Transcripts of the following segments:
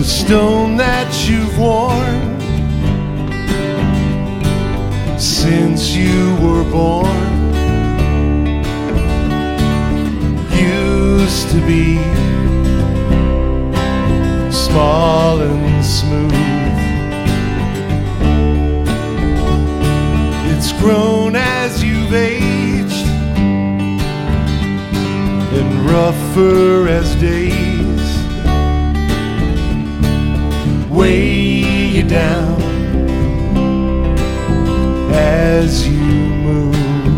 stone that you've worn since you were born used to be small and smooth. It's grown as you've aged and rougher as days weigh you down as you move.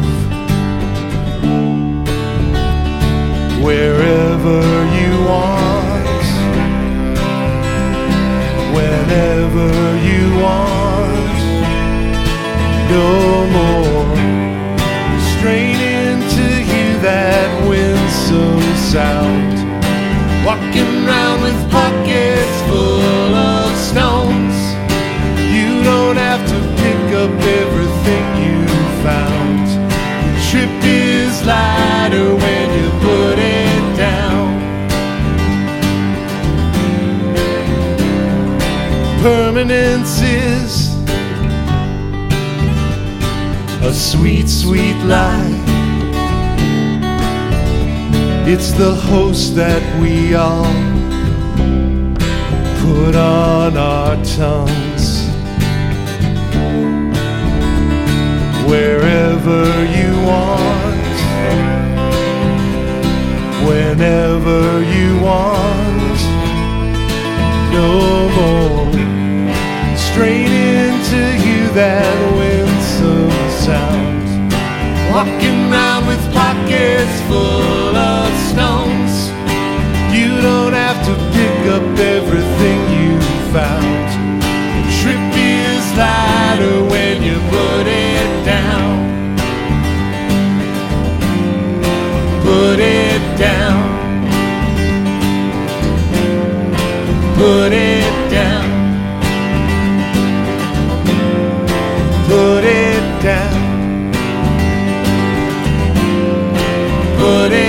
Wherever you want, whenever you want, no more straining to hear that winsome sound. Walking around with pockets full of stones, you don't have to pick up everything you found. The trip is lighter when you put it down. Permanence is a sweet, sweet lie. It's the host that we all put on our tongues. Wherever you want, whenever you want, no more straining to hear that winsome sound. Walking around with pockets full of stones, you don't have to pick up everything you found. The trip is lighter when you put it down. Put it down. Put it down. Put it down. Put it